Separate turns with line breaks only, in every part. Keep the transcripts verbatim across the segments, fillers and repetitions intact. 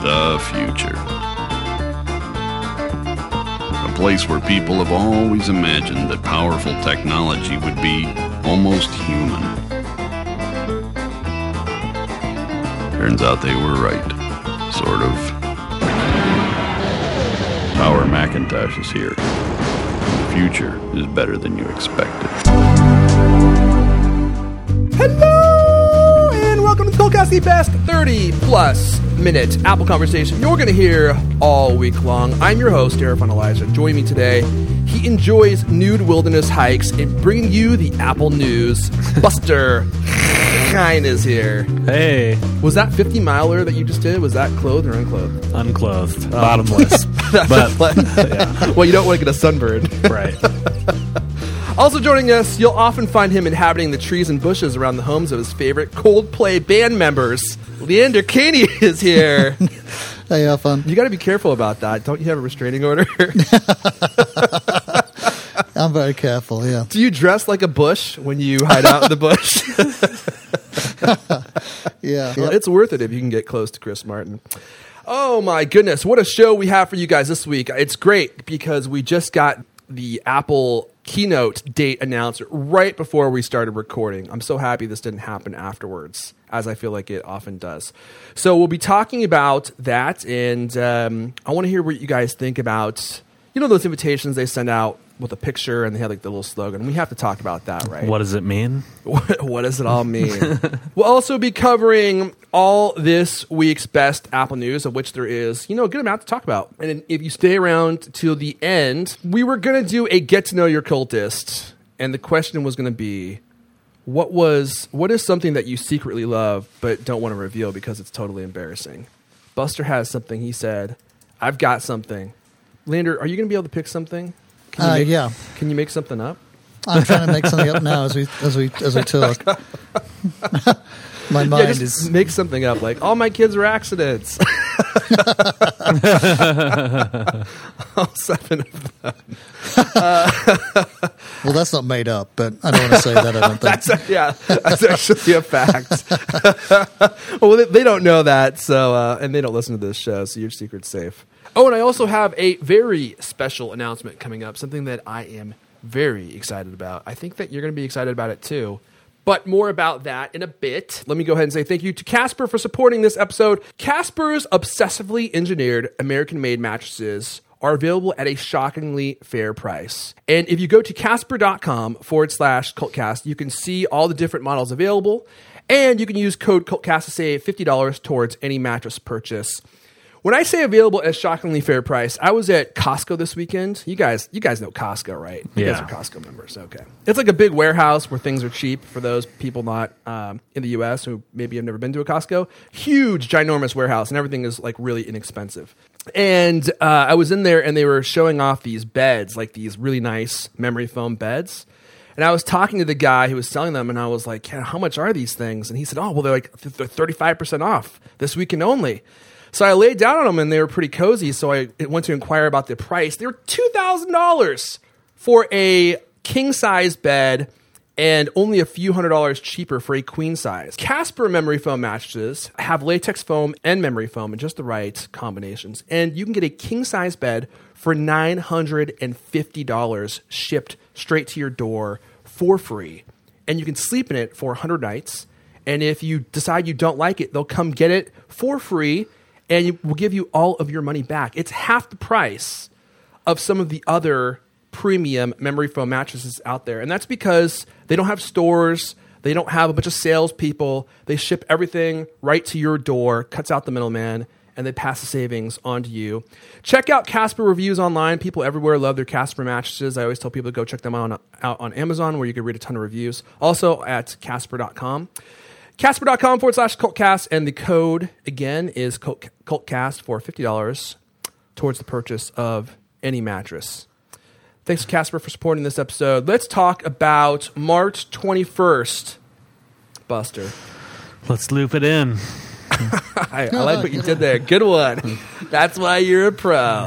The future. A place where people have always imagined that powerful technology would be almost human. Turns out they were right. Sort of. Power Macintosh is here. The future is better than you expected.
Hello, and welcome to the Coldcast, the best thirty plus minute Apple conversation you're going to hear all week long. I'm your host, Derek Von Elijah. Joining me today, he enjoys nude wilderness hikes and bringing you the Apple news. Buster Kine is here.
Hey.
Was that fifty miler that you just did? Was that clothed or unclothed?
Unclothed. Oh. Bottomless.
but, yeah. Well, you don't want to get a sunburn.
Right.
Also joining us, you'll often find him inhabiting the trees and bushes around the homes of his favorite Coldplay band members. Leander Caney is here.
Hey, have fun.
You got to be careful about that. Don't you have a restraining order?
I'm very careful, yeah.
Do you dress like a bush when you hide out in the bush?
Yeah.
Well,
Yep.
it's worth it if you can get close to Chris Martin. Oh, my goodness. What a show we have for you guys this week. It's great because we just got the Apple keynote date announced right before we started recording. I'm so happy this didn't happen afterwards, as I feel like it often does. So we'll be talking about that, and um, I want to hear what you guys think about, you know, those invitations they send out with a picture and they have like the little slogan. We have to talk about that, right?
What does it mean?
What, what does it all mean? We'll also be covering all this week's best Apple news, of which there is, you know, a good amount to talk about. And if you stay around till the end, we were going to do a get to know your cultist. And the question was going to be, what was, what is something that you secretly love but don't want to reveal because it's totally embarrassing? Buster has something. He said, I've got something. Leander, are you going to be able to pick something? Can you
Uh,
make,
yeah.
Can you make something up?
I'm trying to make something up now as we as we as we talk. My mind
Yeah, just
is
make something up like all my kids were accidents. All seven of them. Uh,
well, that's not made up, but I don't want to say that. I don't think.
that's a, yeah, that's actually a fact. Well, they, they don't know that, so uh, and they don't listen to this show, so your secret's safe. Oh, and I also have a very special announcement coming up, something that I am very excited about. I think that you're going to be excited about it too. But more about that in a bit. Let me go ahead and say thank you to Casper for supporting this episode. Casper's obsessively engineered American-made mattresses are available at a shockingly fair price. And if you go to casper.com forward slash cultcast, you can see all the different models available. And you can use code cultcast to save fifty dollars towards any mattress purchase. When I say available at a shockingly fair price, I was at Costco this weekend. You guys, you guys know Costco, right? You
Yeah.
guys are Costco members. Okay. It's like a big warehouse where things are cheap for those people not um, in the U S who maybe have never been to a Costco. Huge, ginormous warehouse, and everything is like really inexpensive. And uh, I was in there, and they were showing off these beds, like these really nice memory foam beds. And I was talking to the guy who was selling them, and I was like, yeah, how much are these things? And he said, oh, well, they're like they're thirty-five percent off this weekend only. So I laid down on them, and they were pretty cozy, so I went to inquire about the price. They were two thousand dollars for a king-size bed and only a few hundred dollars cheaper for a queen size. Casper memory foam mattresses have latex foam and memory foam in just the right combinations, and you can get a king-size bed for nine hundred fifty dollars shipped straight to your door for free. And you can sleep in it for one hundred nights, and if you decide you don't like it, they'll come get it for free, and you will give you all of your money back. It's half the price of some of the other premium memory foam mattresses out there. And that's because they don't have stores. They don't have a bunch of salespeople. They ship everything right to your door, cuts out the middleman, and they pass the savings on to you. Check out Casper reviews online. People everywhere love their Casper mattresses. I always tell people to go check them out on, out on Amazon, where you can read a ton of reviews. Also at casper dot com. Casper.com forward slash cultcast, and the code, again, is cult, cultcast for fifty dollars towards the purchase of any mattress. Thanks to Casper for supporting this episode. Let's talk about March twenty-first, Buster.
Let's loop it in.
I, I like what you did there. Good one. That's why you're a pro.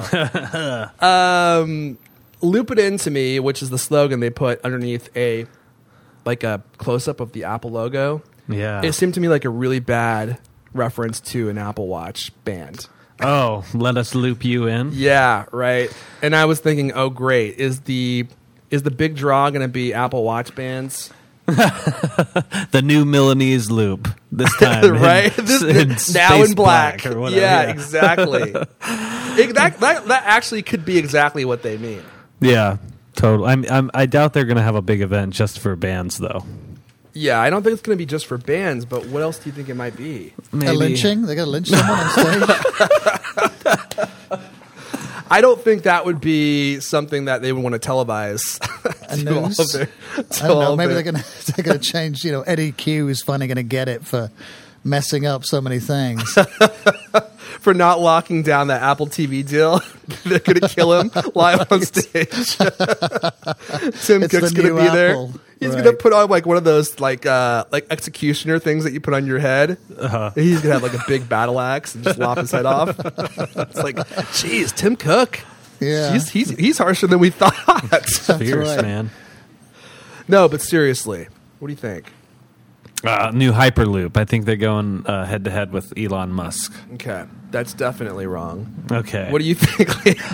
um, loop it in to me, which is the slogan they put underneath a like a close-up of the Apple logo.
Yeah.
It seemed to me like a really bad reference to an Apple Watch band.
Oh, let us loop you in.
Yeah, right. And I was thinking, oh, great. Is the is the big draw going to be Apple Watch bands?
The new Milanese loop this time,
right?
In,
This,
in
this- now
space
in black.
or whatever.
Yeah, exactly. It- that, that that actually could be exactly what they mean.
Yeah, totally. I'm, I'm, I doubt they're going to have a big event just for bands, though.
Yeah, I don't think it's going to be just for bands, but what else do you think it might be?
Maybe.
A lynching? They got to lynch someone on stage?
I don't think that would be something that they would want to televise.
A
to all
news?
of their-
I
to
don't
all
know.
of
Maybe
their-
they're going to they're going to change. You know, Eddie Q is finally going to get it for messing up so many things.
for not locking down that Apple T V deal. They're going to kill him live on stage. Tim
It's
Cook's
the
going to
new
be there.
Apple.
He's
Right.
going to put on like one of those like uh, like executioner things that you put on your head.
Uh-huh.
He's going to have like a big battle axe and just lop his head off. It's like, geez, Tim Cook.
Yeah.
He's he's he's harsher than we thought.
That's
Fierce,
right.
man.
No, but seriously, what do you think?
Uh, new Hyperloop. I think they're going uh, head to head with Elon Musk.
Okay, that's definitely wrong.
Okay.
What do you think?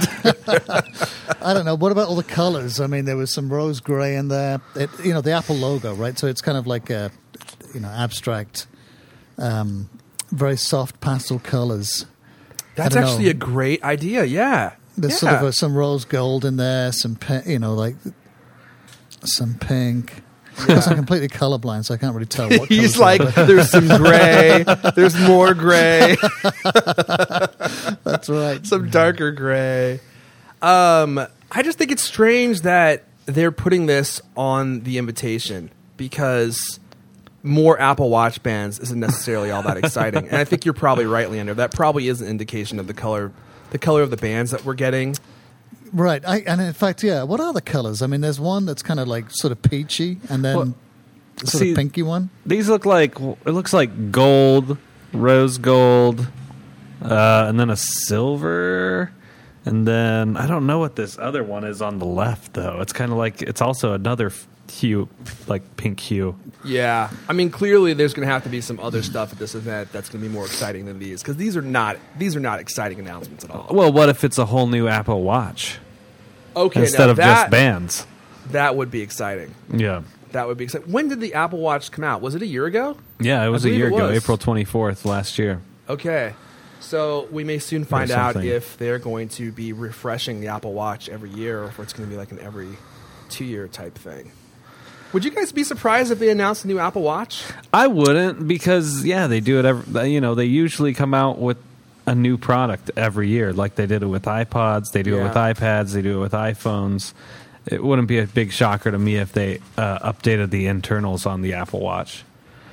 I don't know. What about all the colors? I mean, there was some rose gray in there. It, you know, the Apple logo, right? So it's kind of like a, you know, abstract, um, very soft pastel colors.
That's
I don't
actually
know.
a great idea. Yeah,
There's
yeah.
sort of a, some rose gold in there, some pi- you know, like some pink. Because I'm completely colorblind, so I can't really tell what
He's
colours
like,
are, but-
there's some gray, there's more gray,
that's right.
some darker gray. Um, I just think it's strange that they're putting this on the invitation because more Apple Watch bands isn't necessarily all that exciting. And I think you're probably right, Leander. That probably is an indication of the color, the color of the bands that we're getting.
Right, I, and in fact, yeah. What are the colors? I mean, there's one that's kind of like sort of peachy, and then
Well,
sort
see-
of pinky one.
These look like it looks like gold, rose gold, uh, and then a silver, and then I don't know what this other one is on the left though. It's kind of like it's also another f- hue, like pink hue.
Yeah, I mean, clearly there's going to have to be some other stuff at this event that's going to be more exciting than these because these are not these are not exciting announcements at all.
Well, what if it's a whole new Apple Watch
Okay,
instead
now
of
that,
just bands?
that would be exciting.
Yeah,
That would be exciting. When did the Apple Watch come out? Was it a year ago?
yeah. It was a
believe
year
it
ago,
was.
April twenty-fourth last year.
Okay, so we may soon find out
something.
if they're going to be refreshing the Apple Watch every year, or if it's going to be like an every two-year type thing. Would you guys be surprised if they announced a new Apple Watch?
I wouldn't because yeah, they do it every. You know, they usually come out with a new product every year, like they did it with iPods. They do it with
Yeah.
iPads. They do it with iPhones. It wouldn't be a big shocker to me if they uh, updated the internals on the Apple Watch.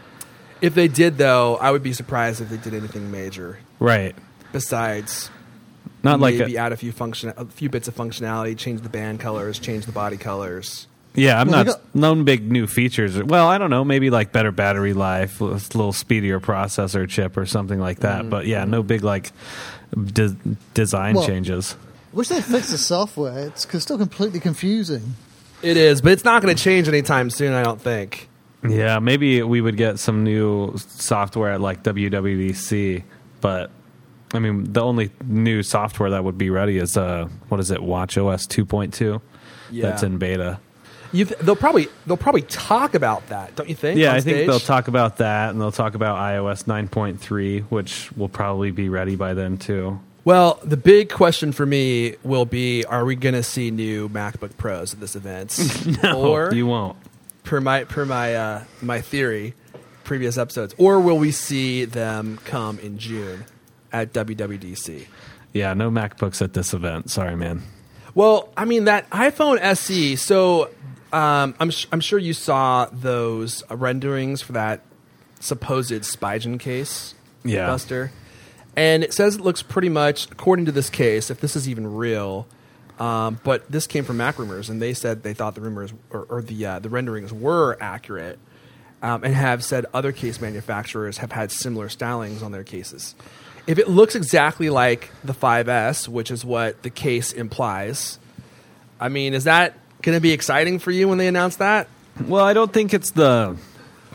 If they did, though, I would be surprised if they did anything major
Right.
besides
Not like
maybe
a,
add a few function, a few bits of functionality, change the band colors, change the body colors.
yeah. I'm
Well,
not
they got-
known big new features. Well, I don't know. Maybe like better battery life, a little speedier processor chip, or something like that.
Mm-hmm.
But yeah, no big like de- design
Well-
changes.
Wish they'd fix the software. It's c- still completely confusing.
It is, but it's not going to change anytime soon, I don't think.
Yeah, maybe we would get some new software at like W W D C, but I mean, the only new software that would be ready is uh, what is it, WatchOS two point two?
Yeah.
That's in beta.
You th- they'll probably they'll probably talk about that, don't you think?
Yeah,
on
I think
stage?
they'll talk about that, and they'll talk about iOS nine point three, which will probably be ready by then too.
Well, the big question for me will be: are we going to see new MacBook Pros at this event, or
You won't.
per my per my uh, my theory, previous episodes, or will we see them come in June at W W D C?
Yeah, no MacBooks at this event. Sorry, man.
Well, I mean that iPhone S E. So um, I'm sh- I'm sure you saw those uh, renderings for that supposed Spigen case,
Yeah.
Buster, and it says it looks pretty much according to this case, if this is even real. Um, but this came from Mac Rumors, and they said they thought the rumors or, or the uh, the renderings were accurate, um, and have said other case manufacturers have had similar stylings on their cases. If it looks exactly like the five S, which is what the case implies, I mean, is that going to be exciting for you when they announce that?
Well, I don't think it's the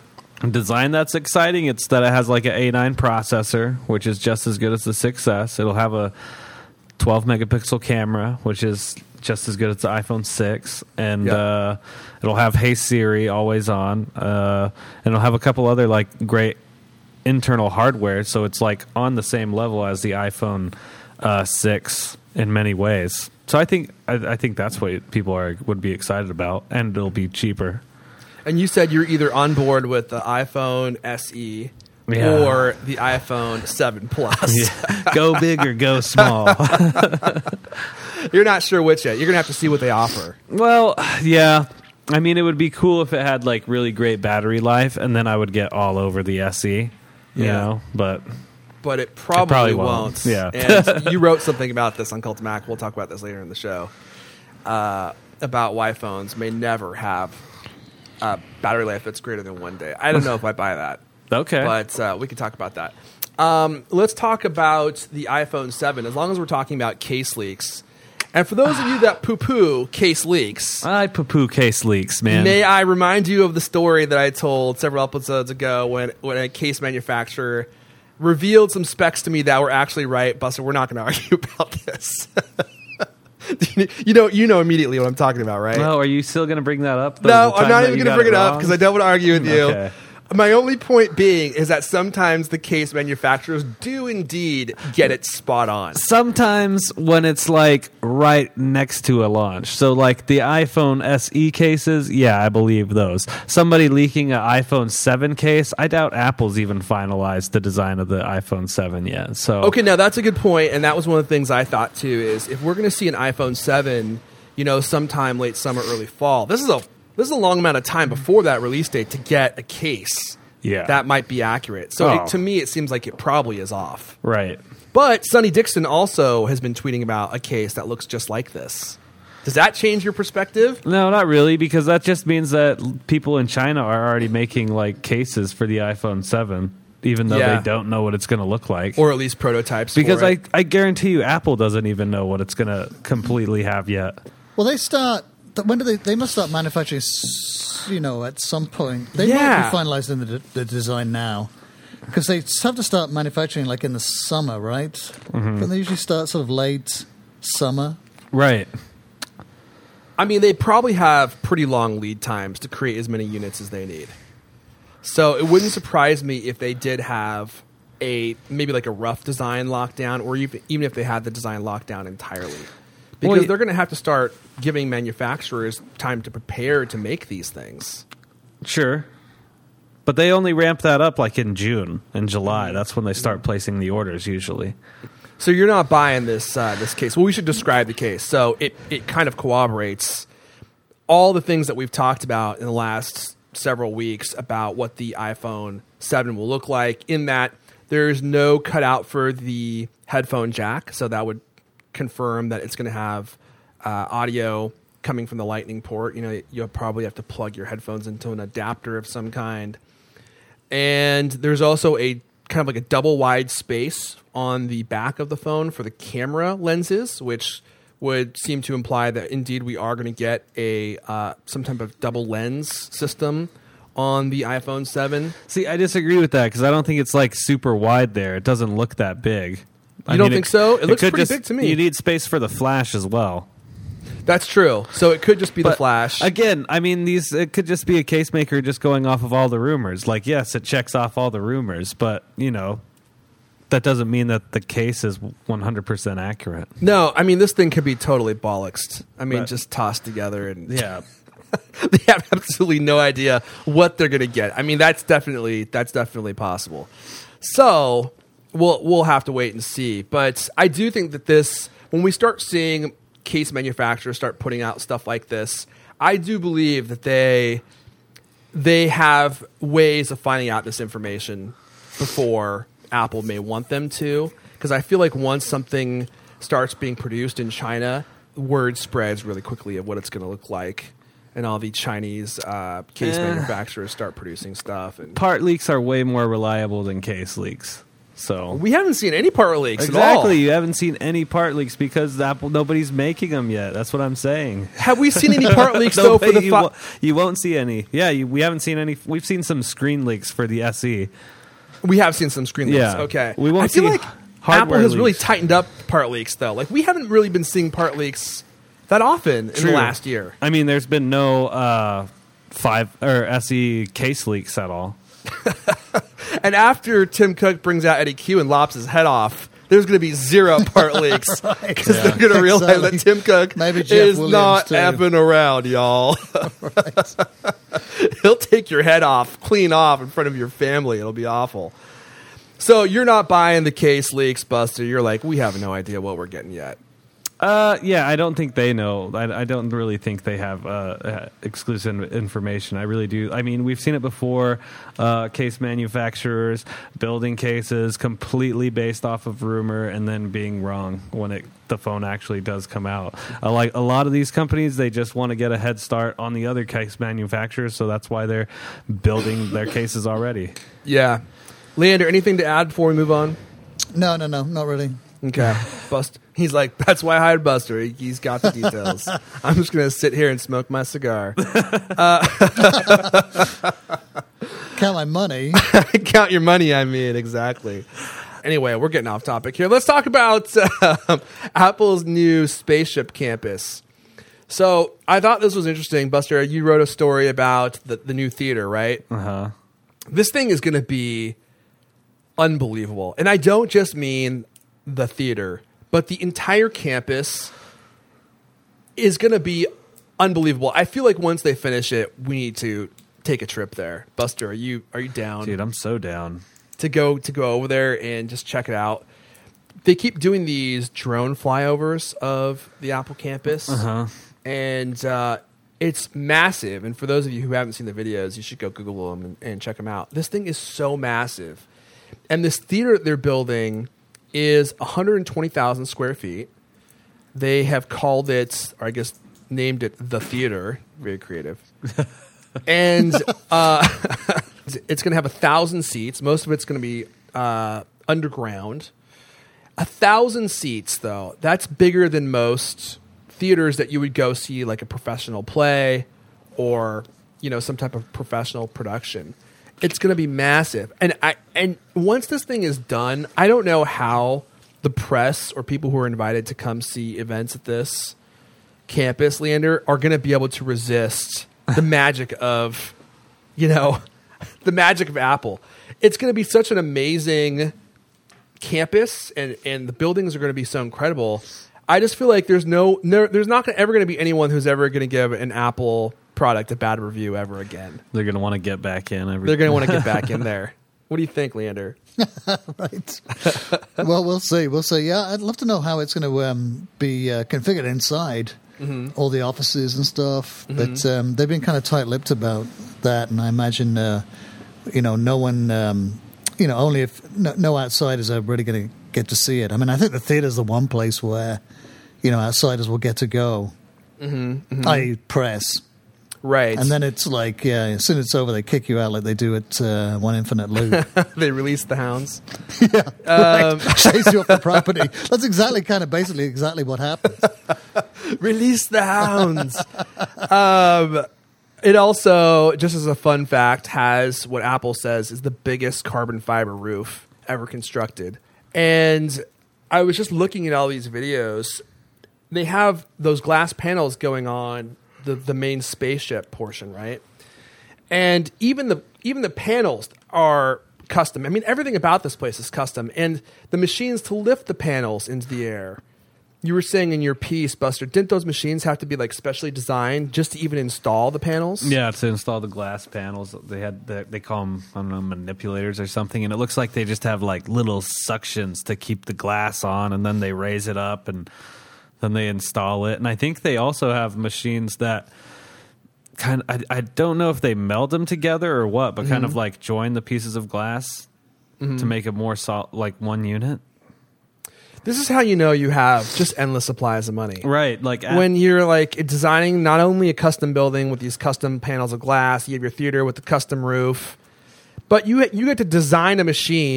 design that's exciting. It's that it has like an A nine processor, which is just as good as the six S. It'll have a twelve megapixel camera, which is just as good as the iPhone six, and
Yep.
uh, it'll have Hey Siri always on, uh, and it'll have a couple other like great internal hardware, so it's like on the same level as the iPhone uh, six in many ways. So I think I, I think that's what people are would be excited about, and it'll be cheaper.
And you said you're either on board with the iPhone S E
Yeah.
or the iPhone seven Plus.
Yeah. Go big or go small.
You're not sure which yet. You're gonna have to see what they offer.
Well, yeah. I mean, it would be cool if it had like really great battery life, and then I would get all over the S E. You
Yeah.
know, but
But it probably,
probably
won't.
won't. Yeah.
And you wrote something about this on Cult of Mac. We'll talk about this later in the show. Uh, about why phones may never have a battery life that's greater than one day. I don't know if I buy that.
okay.
But uh, we can talk about that. Um, let's talk about the iPhone seven, as long as we're talking about case leaks. And for those of you that poo-poo case leaks,
I poo-poo case leaks, man.
may I remind you of the story that I told several episodes ago when, when a case manufacturer revealed some specs to me that were actually right. Buster, we're not going to argue about this. you know you know immediately what I'm talking about, right?
No, are you still going to bring that up? the
No,
time
I'm not
that
even
you
going to
got
bring it up
wrong?
because I don't want to argue with you.
Okay.
My only point being is that sometimes the case manufacturers do indeed get it spot on.
Sometimes when it's like right next to a launch. So like the iPhone S E cases, yeah, I believe those. Somebody leaking an iPhone seven case, I doubt Apple's even finalized the design of the iPhone seven yet. So
Okay, now that's a good point, and that was one of the things I thought too, is if we're going to see an iPhone seven, you know, sometime late summer, early fall, this is a this is a long amount of time before that release date to get a case
Yeah.
that might be accurate. So
Oh.
it, to me, it seems like it probably is off.
Right.
But Sonny Dixon also has been tweeting about a case that looks just like this. Does that change your perspective?
No, not really, because that just means that l- people in China are already making like cases for the iPhone seven, even though
Yeah.
they don't know what it's going to look like.
Or at least prototypes
because
for
I,
it?
I guarantee you Apple doesn't even know what it's going to completely have yet.
Well, they start. th- When do they? They must start manufacturing. s- You know, at some point they
Yeah.
might be finalising the, de- the design now, because they have to start manufacturing like in the summer, right?
Mm-hmm.
But they usually start sort of late summer.
Right.
I mean, they probably have pretty long lead times to create as many units as they need. So it wouldn't surprise me if they did have a maybe like a rough design lockdown, or even even if they had the design locked down entirely, because
Well, y-
they're going to have to start giving manufacturers time to prepare to make these things.
Sure. But they only ramp that up like in June and July. That's when they start placing the orders usually.
So you're not buying this uh, this case. Well, we should describe the case. So it it kind of corroborates all the things that we've talked about in the last several weeks about what the iPhone seven will look like, in that there's no cutout for the headphone jack. So that would confirm that it's going to have uh, audio coming from the Lightning port. You know, you'll probably have to plug your headphones into an adapter of some kind. And there's also a kind of like a double wide space on the back of the phone for the camera lenses, which would seem to imply that indeed we are going to get a uh, some type of double lens system on the iPhone seven.
See, I disagree with that because I don't think it's like super wide there. It doesn't look that big.
You don't think so? It looks
could
pretty big to me.
You need space for the flash as well.
That's true. So it could just be the
But
flash.
Again, I mean, these it could just be a case maker just going off of all the rumors. Like, yes, it checks off all the rumors, but you know, that doesn't mean that the case is one hundred percent accurate.
No, I mean, this thing could be totally bollocksed. I mean,
Right.
just tossed together and
Yeah,
they have absolutely no idea what they're going to get. I mean, that's definitely that's definitely possible. So we'll we'll have to wait and see. But I do think that this, when we start seeing case manufacturers start putting out stuff like this, I do believe that they they have ways of finding out this information before Apple may want them to. Because I feel like once something starts being produced in China, word spreads really quickly of what it's going to look like. And all the Chinese uh, case
Eh.
manufacturers start producing stuff. And
part leaks are way more reliable than case leaks. So
We haven't seen any part leaks at all.
exactly, you haven't seen any part leaks because Apple nobody's making them yet. That's what I'm saying.
Have we seen any part leaks though for the
you,
fi-
wo- you won't see any. Yeah, you, we haven't seen any. We've seen some screen leaks for the S E.
We have seen some screen leaks.
Yeah.
Okay.
We won't
I feel
see
like
hardware
Apple has really
leaks.
tightened up part leaks though. Like we haven't really been seeing part leaks that often in
True.
the last year.
I mean, there's been no uh, five or S E case leaks at all.
And after Tim Cook brings out Eddie Q and lops his head off, there's going to be zero part leaks because
Yeah.
they're going to realize
Exactly.
that Tim Cook
Maybe Jeff
is
Williams,
not
too.
effing around, y'all. He'll take your head off, clean off in front of your family. It'll be awful. So you're not buying the case leaks, Buster. You're like, we have no idea what we're getting yet.
Uh, yeah, I don't think they know. I, I don't really think they have uh, uh, exclusive information. I really do. I mean, we've seen it before. Uh, case manufacturers building cases completely based off of rumor and then being wrong when it the phone actually does come out. Uh, like a lot of these companies, they just want to get a head start on the other case manufacturers, so that's why they're building their cases already.
Yeah. Leander, anything to add before we move on?
No, no, no, not really.
Okay. Bust. He's like, that's why I hired Buster. He, he's got the details. I'm just going to sit here and smoke my cigar.
Count my money.
Count your money, I mean. Exactly. Anyway, we're getting off topic here. Let's talk about uh, Apple's new spaceship campus. So I thought this was interesting. Buster, you wrote a story about the, the new theater, right?
Uh-huh.
This thing is going to be unbelievable. And I don't just mean the theater, but the entire campus is going to be unbelievable. I feel like once they finish it, we need to take a trip there. Buster, are you are you down
Dude, I'm so down.
to go to go over there and just check it out? They keep doing these drone flyovers of the Apple campus,
Uh-huh.
and uh, it's massive. And for those of you who haven't seen the videos, you should go Google them and, and check them out. This thing is so massive, and this theater they're building is one hundred twenty thousand square feet. They have called it, or I guess named it, the theater. Very creative. And uh, it's going to have a thousand seats. Most of it's going to be uh, underground. A thousand seats, though. That's bigger than most theaters that you would go see, like a professional play or, you know, some type of professional production. It's going to be massive. And I and once this thing is done, I don't know how the press or people who are invited to come see events at this campus, Leander, are going to be able to resist the magic of, you know, the magic of Apple. It's going to be such an amazing campus, and, and the buildings are going to be so incredible. I just feel like there's no, no there's not gonna, ever going to be anyone who's ever going to give an Apple product a bad review ever again.
They're going to want to get back in. Every-
They're going to want to get back in there. What do you think, Leander?
Right. Well, we'll see. We'll see. Yeah, I'd love to know how it's going to um, be uh, configured inside mm-hmm. all the offices and stuff. Mm-hmm. But um, they've been kind of tight-lipped about that, and I imagine, uh, you know, no one, um, you know, only if no, no outsiders are really going to get to see it. I mean, I think the theater's the one place where, you know, outsiders will get to go, mm-hmm. Mm-hmm. that is press.
Right.
And then it's like, yeah, as soon as it's over, they kick you out like they do at uh, One Infinite Loop.
They release the hounds.
Yeah, um, right. Chase you off the property. That's exactly, kind of, basically exactly what happens.
Release the hounds. um, it also, just as a fun fact, has what Apple says is the biggest carbon fiber roof ever constructed. And I was just looking at all these videos. They have those glass panels going on the, the main spaceship portion, right? And even the even the panels are custom. I mean, everything about this place is custom. And the machines to lift the panels into the air. You were saying in your piece, Buster, didn't those machines have to be like specially designed just to even install the panels?
Yeah, to install the glass panels. They had the, they call them, I don't know, manipulators or something, and it looks like they just have like little suctions to keep the glass on, and then they raise it up and then they install it. And I think they also have machines that kind of, I, I don't know if they meld them together or what, but mm-hmm. kind of like join the pieces of glass mm-hmm. to make it more sol- like one unit.
This is how you know you have just endless supplies of money.
Right. Like
when you're like designing not only a custom building with these custom panels of glass, you have your theater with the custom roof, but you you get to design a machine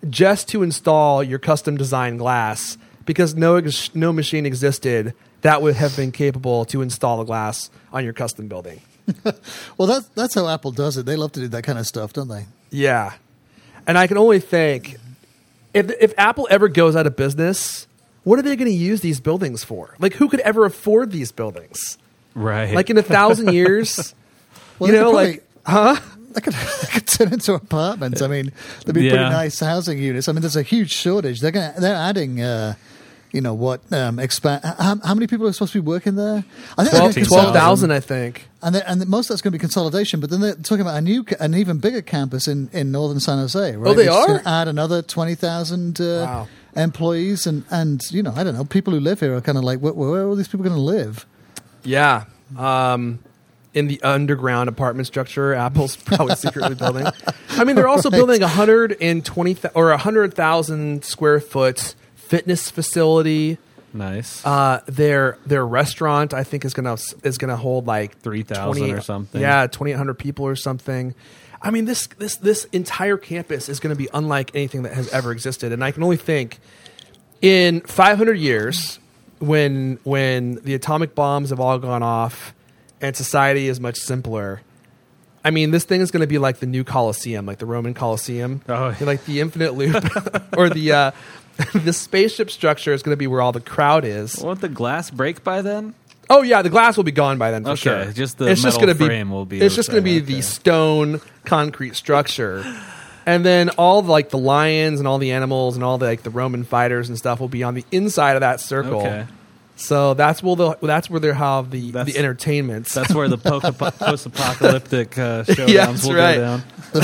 just to install your custom design glass because no ex- no machine existed that would have been capable to install the glass on your custom building.
Well, that's that's how Apple does it. They love to do that kind of stuff, don't they?
Yeah. And I can only think, if if Apple ever goes out of business, what are they going to use these buildings for? Like, who could ever afford these buildings?
Right.
Like, in a thousand years,
Well,
you
they
know,
could
like, huh?
They could, they could turn into apartments. I mean, they'd be pretty
Yeah.
nice housing units. I mean, there's a huge shortage. They're going they're adding, uh, you know, what um, expand. How, how many people are supposed to be working there? I think they're gonna
twelve
twelve
consolidate-
thousand, I think.
And, they- and most of that's going to be consolidation. But then they're talking about a new, ca- an even bigger campus in, in northern San Jose. Right?
Oh, they
Which is
are?
gonna add another twenty thousand uh,
Wow.
employees, and and you know, I don't know, people who live here are kind of like, where, where are all these people going to live?
Yeah. Um, in the underground apartment structure, Apple's probably secretly building. I mean, they're also
Right.
building a hundred and twenty th- or a hundred thousand square foot fitness facility.
Nice.
Uh, their their restaurant, I think, is gonna is gonna hold like
three thousand or something.
Yeah, twenty eight hundred people or something. I mean, this this this entire campus is going to be unlike anything that has ever existed, and I can only think in five hundred years, when when the atomic bombs have all gone off and society is much simpler. I mean, this thing is going to be like the new Colosseum, like the Roman Colosseum,
Oh, yeah.
like the infinite loop, or the uh, the spaceship structure is going to be where all the crowd is.
Won't the glass break by then?
Oh yeah, the glass will be gone by then for
Okay,
sure.
just the
it's just
metal
gonna
frame will be
It's just going to be
okay.
the stone concrete structure, and then all the, like the lions and all the animals and all the like the Roman fighters and stuff will be on the inside of that circle.
Okay.
So that's where they'll that's where they'll have the
That's-
the entertainments.
That's where the po- post-apocalyptic uh, showdowns
Yeah, that's
will
right.
go down.
The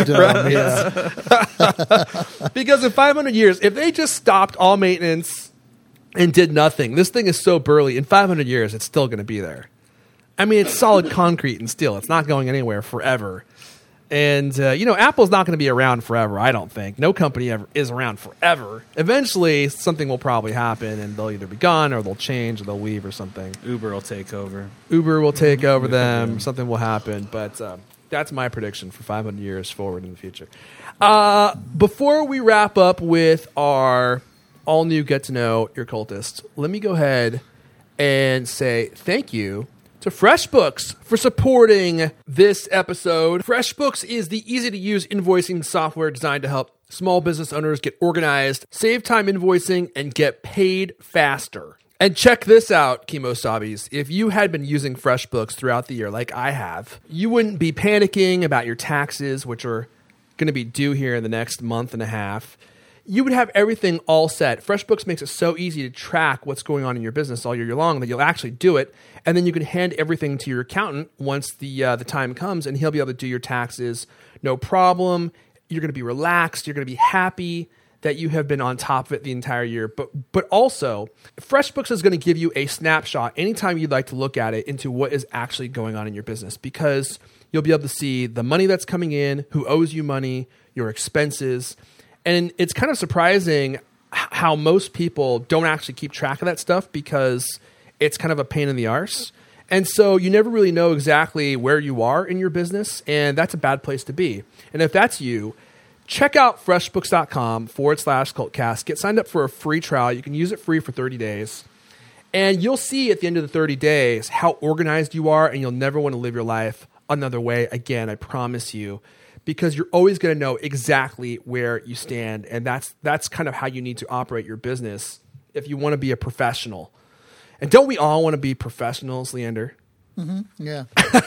Thunderdome, yeah.
Because in five hundred years, if they just stopped all maintenance and did nothing, this thing is so burly. In five hundred years, it's still going to be there. I mean, it's solid concrete and steel. It's not going anywhere forever. And, uh, you know, Apple's not going to be around forever, I don't think. No company ever is around forever. Eventually, something will probably happen, and they'll either be gone or they'll change or they'll leave or something.
Uber will take over.
Uber will take over them. Something will happen. But uh, that's my prediction for five hundred years forward in the future. Uh, before we wrap up with our all-new Get to Know Your Cultist, let me go ahead and say thank you to FreshBooks for supporting this episode. FreshBooks is the easy-to-use invoicing software designed to help small business owners get organized, save time invoicing, and get paid faster. And check this out, Kimosabis. If you had been using FreshBooks throughout the year like I have, you wouldn't be panicking about your taxes, which are going to be due here in the next month and a half. You would have everything all set. FreshBooks makes it so easy to track what's going on in your business all year long that you'll actually do it, and then you can hand everything to your accountant once the uh, the time comes, and he'll be able to do your taxes no problem. You're going to be relaxed. You're going to be happy that you have been on top of it the entire year. But but also, FreshBooks is going to give you a snapshot anytime you'd like to look at it into what is actually going on in your business, because you'll be able to see the money that's coming in, who owes you money, your expenses. And it's kind of surprising how most people don't actually keep track of that stuff because it's kind of a pain in the arse. And so you never really know exactly where you are in your business, and that's a bad place to be. And if that's you, check out freshbooks.com forward slash cultcast. Get signed up for a free trial. You can use it free for thirty days. And you'll see at the end of the thirty days how organized you are, and you'll never want to live your life another way again, I promise you. Because you're always going to know exactly where you stand. And that's that's kind of how you need to operate your business if you want to be a professional. And don't we all want to be professionals, Leander?
Yeah.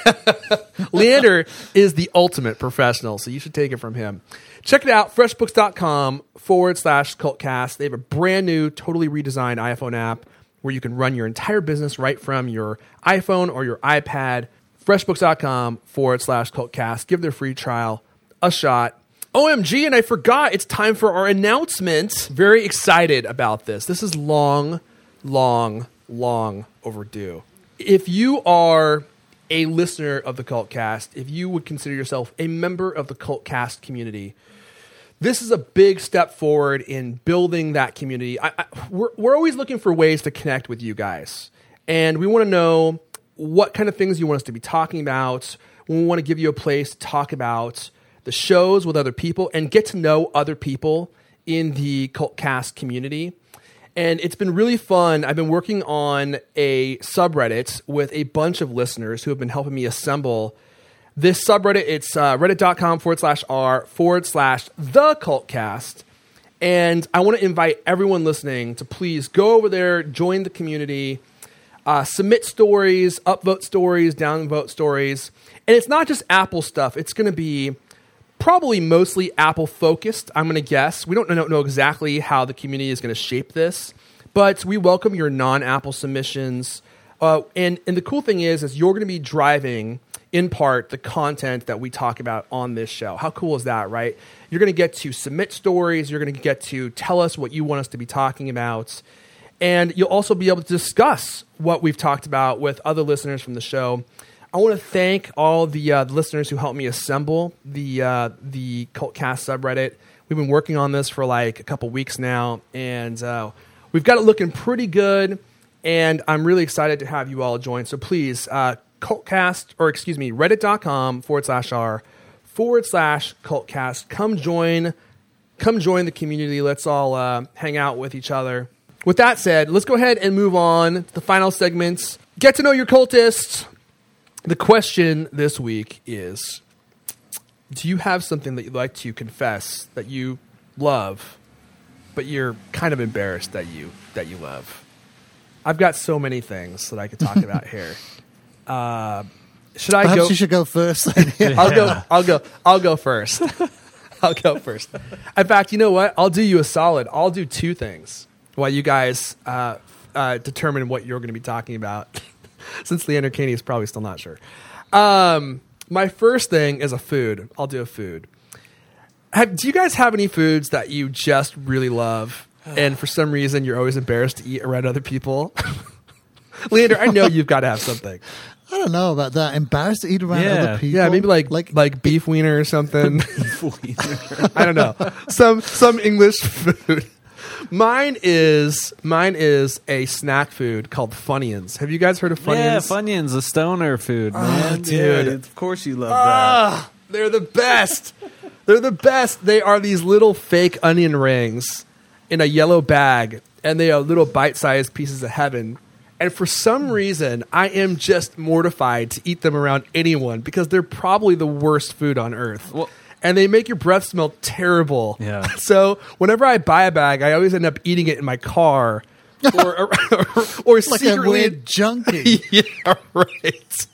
Leander is the ultimate professional, so you should take it from him. Check it out, freshbooks.com forward slash cultcast. They have a brand new, totally redesigned iPhone app where you can run your entire business right from your iPhone or your iPad. Freshbooks.com forward slash cultcast. Give their free trial a shot. O M G, and I forgot, it's time for our announcement. Very excited about this. This is long, long, long overdue. If you are a listener of the Cultcast, if you would consider yourself a member of the Cultcast community, this is a big step forward in building that community. I, I, we're, we're always looking for ways to connect with you guys. And we want to know what kind of things you want us to be talking about. We want to give you a place to talk about the shows with other people and get to know other people in the Cultcast community. And it's been really fun. I've been working on a subreddit with a bunch of listeners who have been helping me assemble this subreddit. It's uh, reddit.com forward slash r forward slash the Cultcast. And I want to invite everyone listening to please go over there, join the community, uh, submit stories, upvote stories, downvote stories. And it's not just Apple stuff. It's going to be probably mostly Apple focused, I'm going to guess. We don't know, know exactly how the community is going to shape this, but we welcome your non-Apple submissions. Uh, and, and the cool thing is, is you're going to be driving, in part, the content that we talk about on this show. How cool is that, right? You're going to get to submit stories. You're going to get to tell us what you want us to be talking about. And you'll also be able to discuss what we've talked about with other listeners from the show. I want to thank all the, uh, the listeners who helped me assemble the uh, the Cultcast subreddit. We've been working on this for like a couple weeks now, and uh, we've got it looking pretty good. And I'm really excited to have you all join. So please, uh, Cultcast, or excuse me, reddit.com forward slash r forward slash Cultcast. Come join, come join the community. Let's all uh, hang out with each other. With that said, let's go ahead and move on to the final segments. Get to know your cultists. The question this week is, do you have something that you'd like to confess that you love, but you're kind of embarrassed that you that you love? I've got so many things that I could talk about here. Uh, should I
Perhaps
go?
you should go first.
I'll go. I'll go. I'll go first. I'll go first. In fact, you know what? I'll do you a solid. I'll do two things while you guys uh, uh, determine what you're going to be talking about. Since Leander Caney is probably still not sure. Um, my first thing is a food. I'll do a food. Have, do you guys have any foods that you just really love, and for some reason you're always embarrassed to eat around other people? Leander, I know you've got to have something.
I don't know about that. Embarrassed to eat around
Yeah.
other people.
Yeah, maybe like like, like beef wiener or something. I don't know. Some some English food. Mine is mine is a snack food called Funyuns. Have you guys heard of Funyuns?
Yeah, Funyuns, a stoner food, man.
dude.
Yeah, of course you love
Ah, they're the best. They're the best. They are these little fake onion rings in a yellow bag, and they are little bite-sized pieces of heaven. And for some reason, I am just mortified to eat them around anyone because they're probably the worst food on earth.
Well,
and they make your breath smell terrible.
Yeah.
So whenever I buy a bag, I always end up eating it in my car, or or, or, or
like
secretly.
a weird junkie.
Yeah, right.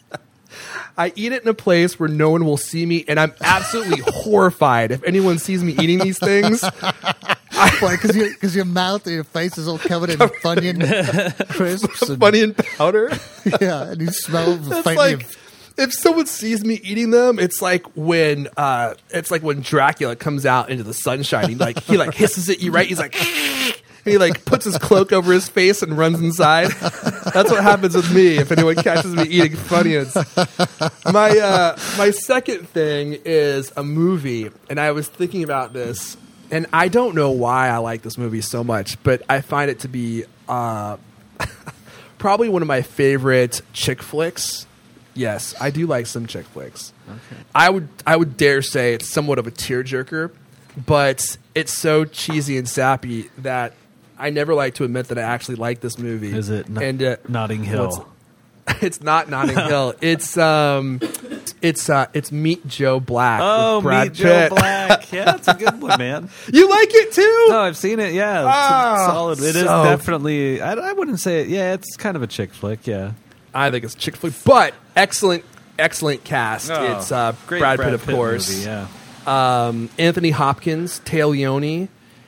I eat it in a place where no one will see me, and I'm absolutely horrified if anyone sees me eating these things.
Why? Because your, 'cause your mouth and your face is all covered in Funyun crisps. And,
Funyun powder.
yeah, and you smell the
It's
faintly
like
of...
if someone sees me eating them, it's like when uh, it's like when Dracula comes out into the sunshine. He like he like hisses at you, right? He's like. And he like puts his cloak over his face and runs inside. That's what happens with me if anyone catches me eating Funyuns. My uh, my second thing is a movie, and I was thinking about this, and I don't know why I like this movie so much, but I find it to be uh, probably one of my favorite chick flicks. Yes, I do like some chick flicks. Okay. I would I would dare say it's somewhat of a tearjerker, but it's so cheesy and sappy that I never like to admit that I actually like this movie.
Is it no-
and, uh,
Notting Hill?
It's not Notting Hill. It's um, it's uh, it's Meet Joe Black.
Oh,
with Brad
Meet
Pitt.
Joe Black. Yeah, that's a good one, man.
You like it too?
No, I've seen it. Yeah, it's
Ah,
solid. It is
so-
definitely. I, I wouldn't say it. Yeah, it's kind of a chick flick. Yeah,
I think it's chick flick, but excellent, excellent cast.
Oh,
it's uh,
great
Brad, Pitt, of course.
movie, yeah.
Um, Anthony Hopkins, Taya Leone,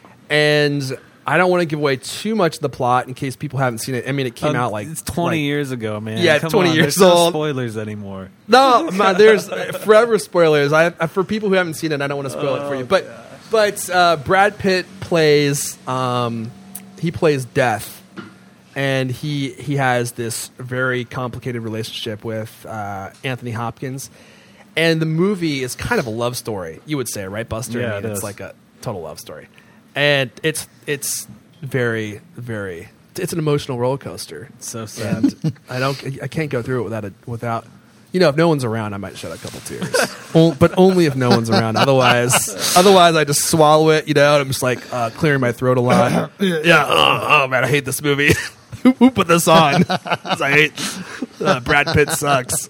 and I don't want to give away too much of the plot in case people haven't seen it. I mean, it came
Um,
out like
it's twenty
like-
years ago, man.
Yeah,
Come
twenty
on,
years
there's no
old.
spoilers anymore.
No, man, there's forever spoilers. I, I for people who haven't seen it, I don't want to spoil it for you. But but uh, Brad Pitt plays um, he plays Death, and he he has this very complicated relationship with uh, Anthony Hopkins, and the movie is kind of a love story. You would say, right, Buster?
Yeah,
I mean,
it
it's
is.
like a total love story, and it's it's very very it's an emotional roller coaster.
So sad.
And I don't I can't go through it without a, without You know, if no one's around, I might shed a couple tears, o- but only if no one's around. Otherwise, otherwise I just swallow it. You know, and I'm just like uh, clearing my throat a lot. Yeah. Oh, oh man, I hate this movie. who, who put this on? 'Cause I hate uh, Brad Pitt sucks.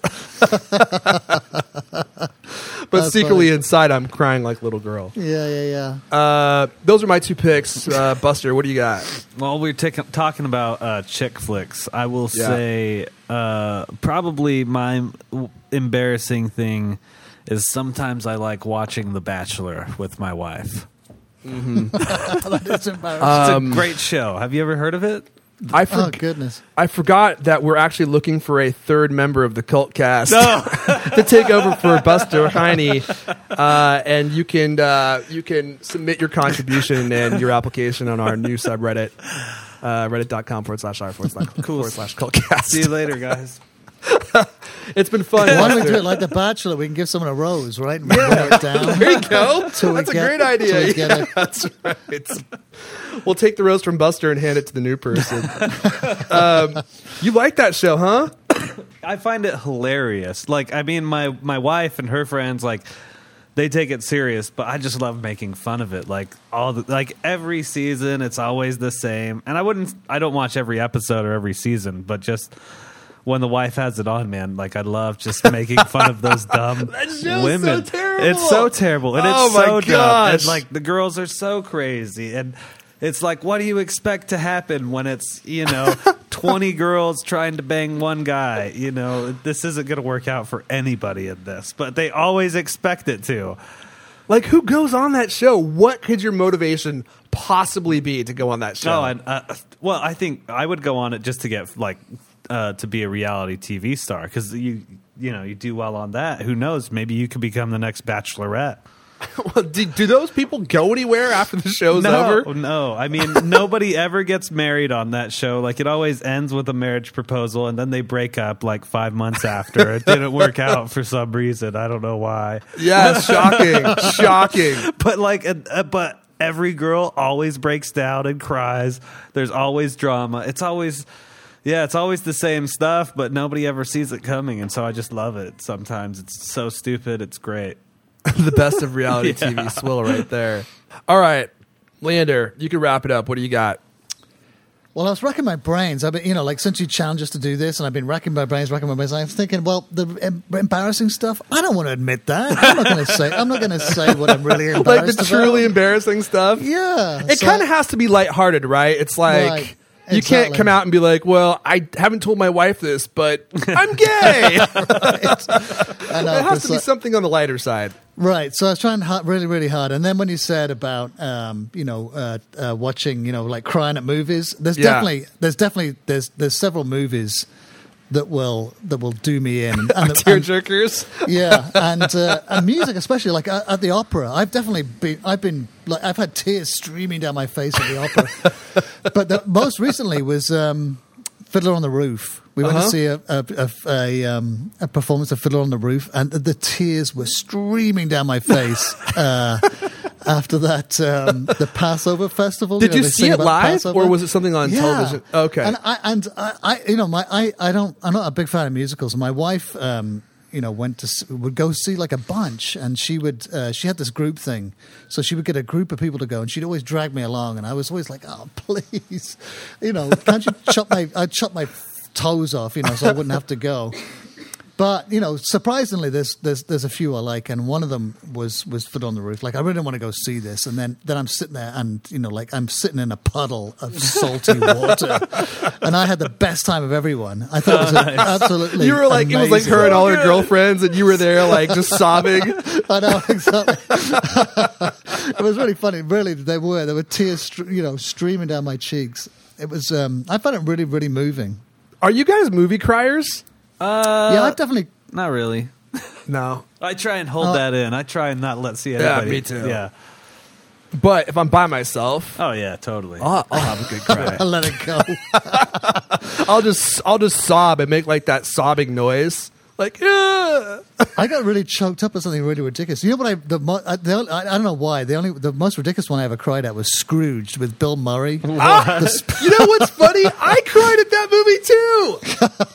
But
That's
secretly
funny.
inside, I'm crying like a little girl.
Yeah, yeah, yeah.
Uh, those are my two picks. Uh, Buster, what do you got?
Well, we're taking talking about uh, chick flicks. I will
Yeah.
say uh, probably my w- embarrassing thing is sometimes I like watching The Bachelor with my wife.
That is embarrassing.
Um,
It's a great show. Have you ever heard of it?
I
oh,
for-
goodness.
I forgot that we're actually looking for a third member of the cult cast to take over for Buster Heine, uh, and you can uh, you can submit your contribution and your application on our new subreddit, uh, reddit.com forward slash r forward slash forward slash cultcast.
See you later, guys.
It's been fun.
Why don't we
Buster.
do it like The Bachelor? We can give someone a rose, right? And wear it down.
There you go.
Till we
That's a
get-
great
till
idea.
we get
Yeah,
it.
that's right. We'll take the rose from Buster and hand it to the new person. um, you like that show, huh?
I find it hilarious. Like, I mean, my my wife and her friends, like, they take it serious, but I just love making fun of it. Like all the, like every season, it's always the same. And I wouldn't, I don't watch every episode or every season, but just when the wife has it on, man, like I love just making fun of those dumb
That show's so
women.
terrible.
It's so terrible, and
Oh
it's
my
so dumb.
gosh.
And like the girls are so crazy, and it's like, what do you expect to happen when it's, you know, twenty girls trying to bang one guy? You know, this isn't going to work out for anybody in this, but they always expect it to.
Like, who goes on that show? What could your motivation possibly be to go on that show?
No, and uh, well, I think I would go on it just to get like uh, to be a reality T V star, because you you know you do well on that. Who knows? Maybe you could become the next Bachelorette.
Well, do, do those people go anywhere after the show's
No,
over?
no. I mean, nobody ever gets married on that show. Like, it always ends with a marriage proposal, and then they break up like five months after. It didn't work out for some reason. I don't know why.
Yeah, shocking, shocking.
But like, uh, uh, but every girl always breaks down and cries. There's always drama. It's always, yeah, it's always the same stuff, but nobody ever sees it coming, and so I just love it. Sometimes it's so stupid. It's great.
The best of reality
Yeah.
T V swill right there. All right, Leander, you can wrap it up. What do you got?
Well, I was racking my brains. I've been, you know, like since you challenged us to do this, and I've been racking my brains, racking my brains. I was thinking, well, the em- embarrassing stuff. I don't want to admit that. I'm not going to say. I'm not going to say what I'm really embarrassed
Like the
about.
truly embarrassing stuff?
Yeah,
It
so-
kind of has to be lighthearted, right? It's like
Right,
you can't
exactly.
come out and be like, "Well, I haven't told my wife this, but I'm gay."
I know,
It has
it's
to be
like-
something on the lighter side.
Right. So I was trying hard, really, really hard. And then when you said about, um, you know, uh, uh, watching, you know, like crying at movies, there's
Yeah.
definitely, there's definitely, there's, there's several movies that will, that will do me in. And, the- and-
Tearjerkers.
yeah, and uh, and music, especially like at, at the opera. I've definitely been. I've been like I've had tears streaming down my face at the opera. But the, most recently was um, Fiddler on the Roof. We went
Uh-huh.
to see a a, a, a, um, a performance of Fiddler on the Roof, and the tears were streaming down my face. Uh, after that, um, the Passover festival.
Did
know,
you
they
see
sing
it
about
live,
Passover.
or was it something on
Yeah.
television? Okay.
And I and I, I you know, my I, I don't I'm not a big fan of musicals. My wife, um, you know, went to s- would go see like a bunch, and she would uh, she had this group thing, so she would get a group of people to go, and she'd always drag me along, and I was always like, oh please, you know, can't you chop my I'd chop my toes off, you know, so I wouldn't have to go. But you know, surprisingly, there's there's there's a few I like, and one of them was was Fiddler on the Roof. Like, I really didn't want to go see this, and then then I'm sitting there, and you know, like I'm sitting in a puddle of salty water, and I had the best time of everyone. I thought it was absolutely.
You were like, it was like
amazing.
her and all her girlfriends, and you were there, like, just sobbing.
I know, exactly. It was really funny. Really, they were. There were tears, stre- you know, streaming down my cheeks. It was. Um, I found it really, really moving.
Are you guys movie criers?
Uh,
yeah, I've definitely.
not really.
No.
I try and hold
Uh,
that in. I try and not let see
Yeah,
anybody.
me too.
Yeah.
But if I'm by myself,
Oh yeah, totally.
I'll, I'll have a good cry.
I let it go.
I'll just I'll just sob and make like that sobbing noise, like yeah.
I got really choked up at something really ridiculous. You know what? I the, mo- I, the only- I I don't know why. The only the most ridiculous one I ever cried at was Scrooged with Bill Murray.
Ah,
The sp-
you know what's funny? I cried at that movie too.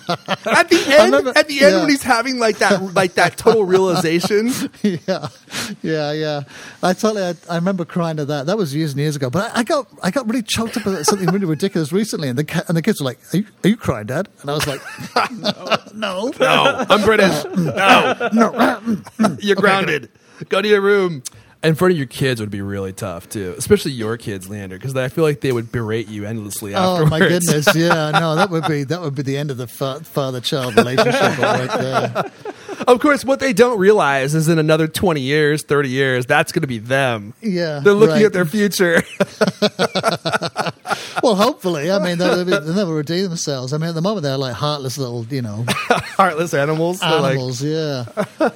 At the end,
remember-
at the end
yeah.
when he's having like that, like that total realization.
yeah, yeah, yeah. I totally. I, I remember crying at that. That was years and years ago. But I, I got, I got really choked up at something really ridiculous recently, and the ca- and the kids were like, "Are you, are you crying, Dad?" And I was like, "No,
No, I'm British. No,
no."
you're grounded. Go to your room. In front of your kids would be really tough too, especially your kids, Leander, because I feel like they would berate you endlessly
Oh
afterwards.
my goodness! Yeah, no, that would be that would be the end of the fa- father-child relationship right there.
Of course, what they don't realize is in another twenty years, thirty years, that's going to be them.
Yeah,
They're looking
right.
at their future.
Well, hopefully, I mean, they'll, they'll never redeem themselves. I mean, at the moment, they're like heartless little, you know,
Heartless animals. They're like-
animals. Yeah.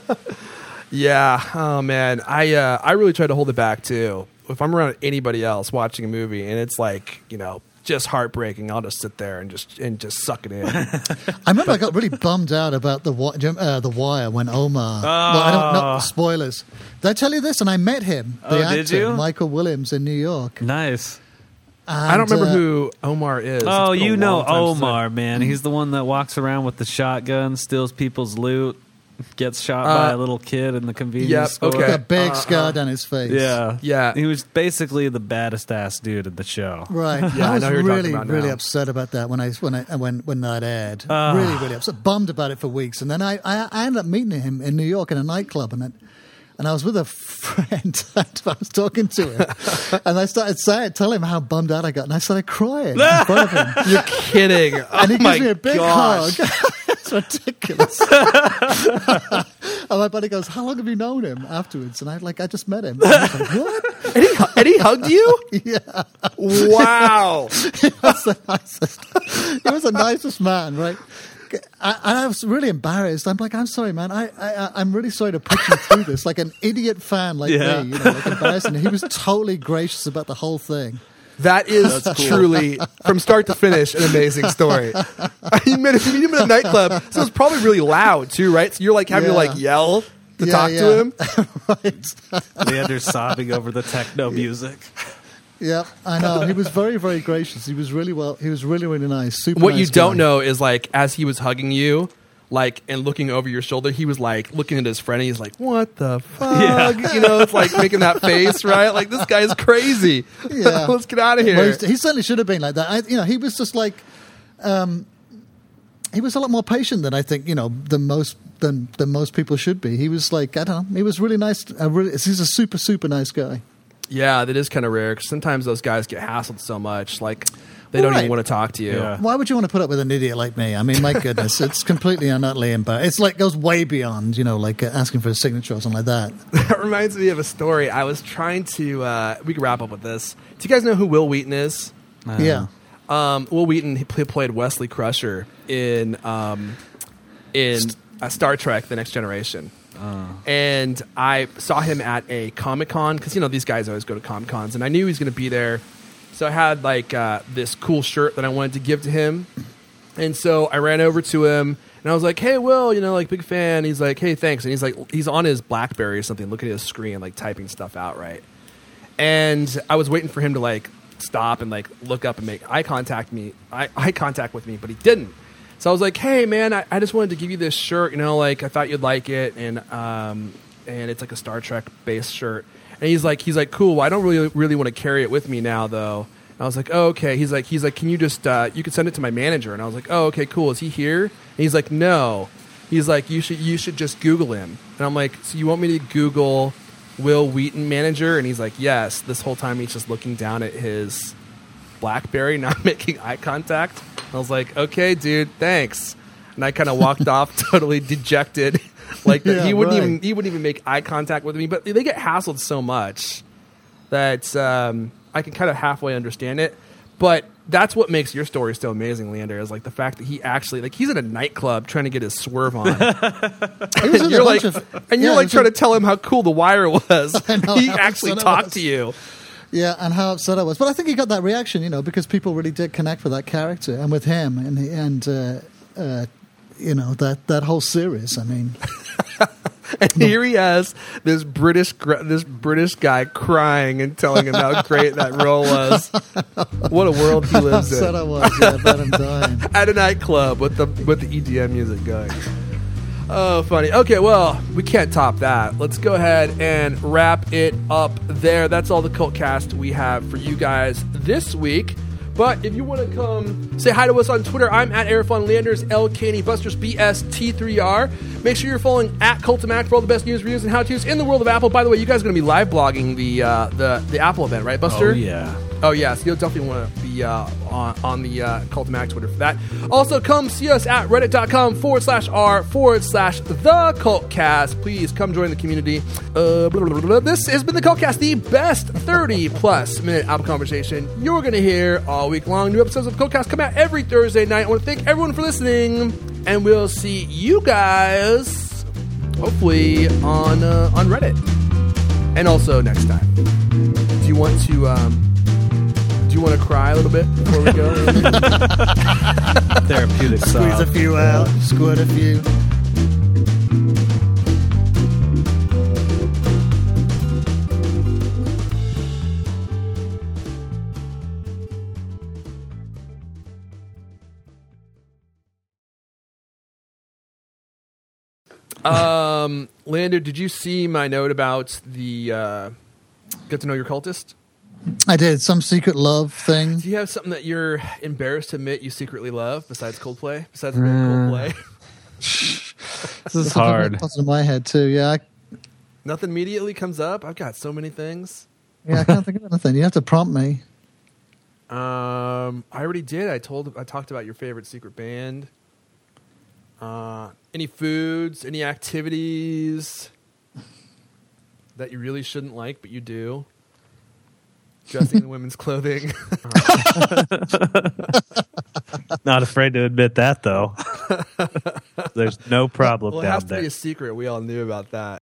yeah. Oh man, I uh, I really try to hold it back too. If I'm around anybody else watching a movie and it's like, you know, just heartbreaking, I'll just sit there and just and just suck it in.
I remember I got really bummed out about the Wi- Jim- uh, the Wire when Omar. Well, I don't know. Spoilers. Did I tell you this? And I met him, the
Oh,
actor,
did you?
Michael Williams, in New York.
Nice.
I don't
And,
remember
uh,
who Omar is.
Oh,
It's been a
you know
long time since I-
Omar, man. He's the one that walks around with the shotgun, steals people's loot, gets shot by
Uh,
a little kid in the convenience
yep,
store.
okay.
a big
Uh,
scar down his face.
Yeah.
Yeah.
He was basically the baddest ass dude in the show.
Right.
Yeah, I
I was
know who you're talking
really,
about
really
now.
upset about that when I when I when when that aired.
Ah.
Really, really upset. Bummed about it for weeks, and then I, I I ended up meeting him in New York in a nightclub, and it, and I was with a friend. And I was talking to him, and I started saying, tell him how bummed out I got, and I started crying in front of him.
You're kidding. Oh
And he
my
gives me a big
gosh.
hug. It's ridiculous. And my buddy goes, "How long have you known him?" Afterwards, and I like, I just met him. And I was like, "What?"
And he, and he hugged you?
Yeah,
Wow.
he was the nicest. He was the nicest man, right? I, and I was really embarrassed. I'm like, I'm sorry, man. I, I, I'm really sorry to put you through this. Like an idiot fan like
Yeah.
me, you know, like embarrassing. He was totally gracious about the whole thing.
That is truly, from start to finish, an amazing story. you met him, you met him in a nightclub, so it's probably really loud too, right? So you're like having
Yeah.
to like yell to
Yeah,
talk
yeah.
to him.
Right.
Leander's sobbing over the techno music.
Yeah, I know. He was very, very gracious. He was really well. He was really, really nice. Super.
What
nice
you don't
guy.
know is like as he was hugging you, like and looking over your shoulder, he was like looking at his friend. And he's like, "What the fuck?"
Yeah.
You know, it's like making that face, right? Like this guy's crazy.
Yeah.
Let's get out of here.
Well, he certainly should have been like that. I, you know, he was just like, um, he was a lot more patient than I think. You know, than most than than most people should be. He was like, I don't know. He was really nice. A really, he's a super, super nice guy.
Yeah, that is kind of rare because sometimes those guys get hassled so much, like they don't
Right.
even want to talk to you.
Yeah.
Why would you want to put up with an idiot like me? I mean, my goodness, it's completely and utterly embarrassing. It's like goes way beyond, you know, like uh, asking for a signature or something like that.
That reminds me of a story. I was trying to. Uh, we can wrap up with this. Do you guys know who Will Wheaton is?
Uh,
Yeah.
Um, Will Wheaton he play, played Wesley Crusher in um, in uh, Star Trek: The Next Generation. And I saw him at a Comic Con because you know these guys always go to Comic Cons, and I knew he was going to be there. So I had like uh, this cool shirt that I wanted to give to him, and so I ran over to him and I was like, "Hey, Will, you know, like big fan." He's like, "Hey, thanks," and he's like, he's on his BlackBerry or something, looking at his screen, like typing stuff out, right? And I was waiting for him to like stop and like look up and make eye contact me, eye, eye contact with me, but he didn't. So I was like, "Hey, man, I, I just wanted to give you this shirt. You know, like I thought you'd like it, and um, and it's like a Star Trek based shirt." And he's like, he's like, "Cool. Well, I don't really really want to carry it with me now, though." And I was like, "Oh, okay." He's like, he's like, "Can you just uh, you can send it to my manager?" And I was like, "Oh, okay, cool. Is he here?" And he's like, "No." He's like, "You should you should just Google him." And I'm like, "So you want me to Google Will Wheaton manager?" And he's like, "Yes." This whole time he's just looking down at his BlackBerry, not making eye contact. I was like, "Okay, dude, thanks." And I kind of walked off, totally dejected, like that.
Yeah,
he wouldn't
right.
even he wouldn't even make eye contact with me. But they get hassled so much that um, I can kind of halfway understand it. But that's what makes your story still amazing, Leander, is like the fact that he actually like he's in a nightclub trying to get his swerve on.
He was
and
with a
you're like,
bunch of-
and
yeah,
you're
he
like
was
trying to
with-
tell him how cool the Wire was.
I know,
he
how
actually
upset I
talked
was.
to you.
Yeah, and how upset I was. But I think he got that reaction, you know, because people really did connect with that character and with him and and uh, uh, you know that that whole series. I mean,
And here he has this British gr- this British guy crying and telling him how great that role was. What a world he lives
I said
in.
I was, yeah, but I'm dying.
At a nightclub with the with the E D M music going. Oh, funny. Okay, well, we can't top that. Let's go ahead and wrap it up there. That's all the cult cast we have for you guys this week. But if you want to come say hi to us on Twitter, I'm at Airfun, Landers, L. Caney, Busters, B S T three R. Make sure you're following at Cultimac for all the best news, reviews, and how-tos in the world of Apple. By the way, you guys are going to be live blogging the, uh, the the Apple event, right, Buster?
Oh, yeah.
Oh, yeah, so you'll definitely want to be uh, on, on the uh, Cultimac Twitter for that. Also, come see us at reddit.com forward slash r forward slash the Cultcast. Please come join the community. Uh, blah, blah, blah, blah. This has been the Cultcast, the best thirty-plus minute Apple conversation you're going to hear all week long. New episodes of the Cultcast come out every Thursday night. I want to thank everyone for listening, and we'll see you guys, hopefully, on, uh, on Reddit. And also next time. Do you want to... Um, Do you want to cry a little bit before we go?
Therapeutic
Squeeze
sob.
a few out, squirt a few.
um, Lander, did you see my note about the uh, get to know your cultist?
I did. Some secret love thing.
Do you have something that you're embarrassed to admit you secretly love besides Coldplay? Besides the band Coldplay?
This is hard.
Pops in my head too. Yeah, I,
Nothing immediately comes up. I've got so many things.
yeah. I can't think of anything. You have to prompt me.
Um, I already did. I told. I talked about your favorite secret band. Uh, any foods? Any activities that you really shouldn't like, but you do? Dressing in women's clothing.
Not afraid to admit that, though. There's no problem
Well, it has
down
to
there.
be a secret. We all knew about that.